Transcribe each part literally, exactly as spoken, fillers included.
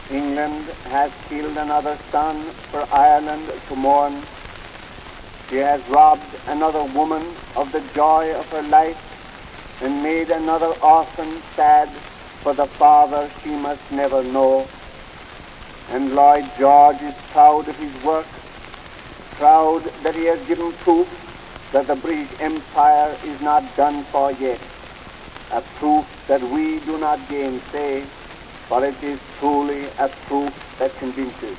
England has killed another son for Ireland to mourn. She has robbed another woman of the joy of her life and made another orphan sad for the father she must never know. And Lloyd George is proud of his work, proud that he has given proof that the British Empire is not done for yet, a proof that we do not gainsay, for it is truly a proof that convinces.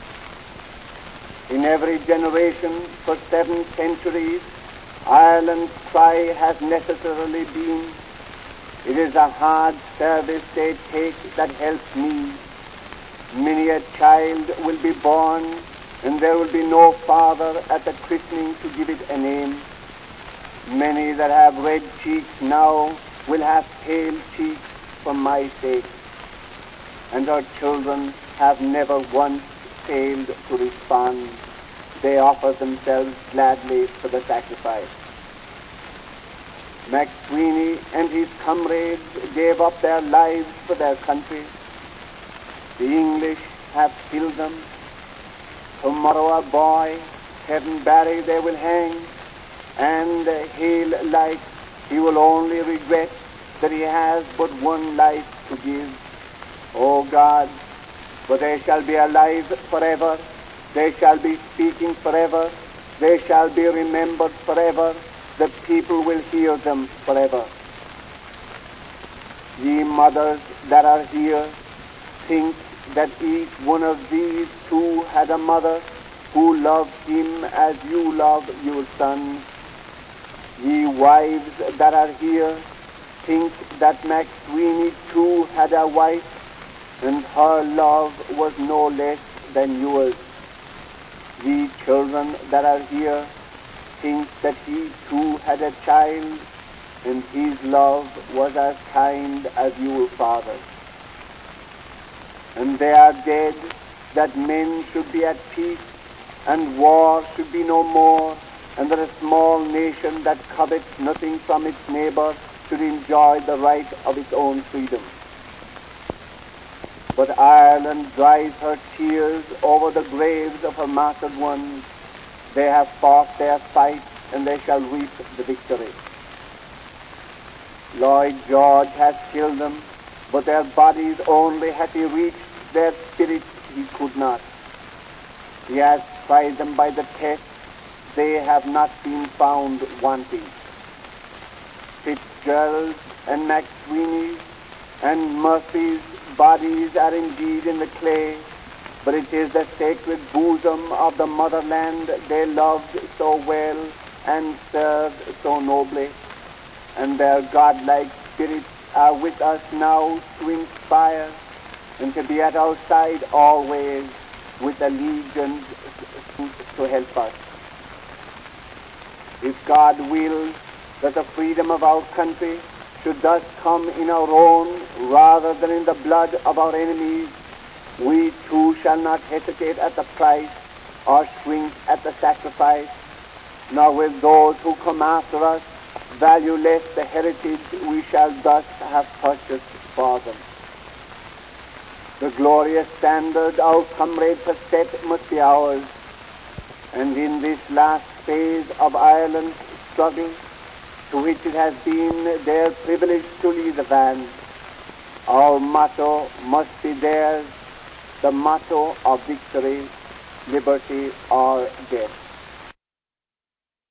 In every generation for seven centuries, Ireland's cry has necessarily been, "It is a hard service they take that helps me. Many a child will be born, and there will be no father at the christening to give it a name. Many that have red cheeks now will have pale cheeks for my sake." And her children have never once failed to respond. They offer themselves gladly for the sacrifice. McSweeney and his comrades gave up their lives for their country. The English have killed them. Tomorrow a boy, Kevin Barry, they will hang, and he'll like he will only regret that he has but one life to give. O God, but they shall be alive forever, they shall be speaking forever, they shall be remembered forever, the people will hear them forever. Ye mothers that are here, think that each one of these two had a mother who loved him as you love your sons. Ye wives that are here, think that McSweeney too had a wife, and her love was no less than yours. Ye children that are here, think that he too had a child, and his love was as kind as your father's. And they are dead, that men should be at peace, and war should be no more, and that a small nation that covets nothing from its neighbor should enjoy the right of its own freedom. But Ireland dries her tears over the graves of her martyred ones. They have fought their fight, and they shall reap the victory. Lloyd George has killed them, but their bodies only hath he reached, their spirits he could not. He has tried them by the test, they have not been found wanting. Fitzgerald and McSweeney and Murphy's bodies are indeed in the clay, but it is the sacred bosom of the motherland they loved so well and served so nobly, and their godlike spirits are with us now to inspire and to be at our side always with the legions to help us. If God wills that the freedom of our country should thus come in our own rather than in the blood of our enemies, we too shall not hesitate at the price or shrink at the sacrifice, nor will those who come after us value less the heritage we shall thus have purchased for them. The glorious standard our comrades have set must be ours, and in this last phase of Ireland's struggle, to which it has been their privilege to lead the van, our motto must be theirs, the motto of victory, liberty, or death.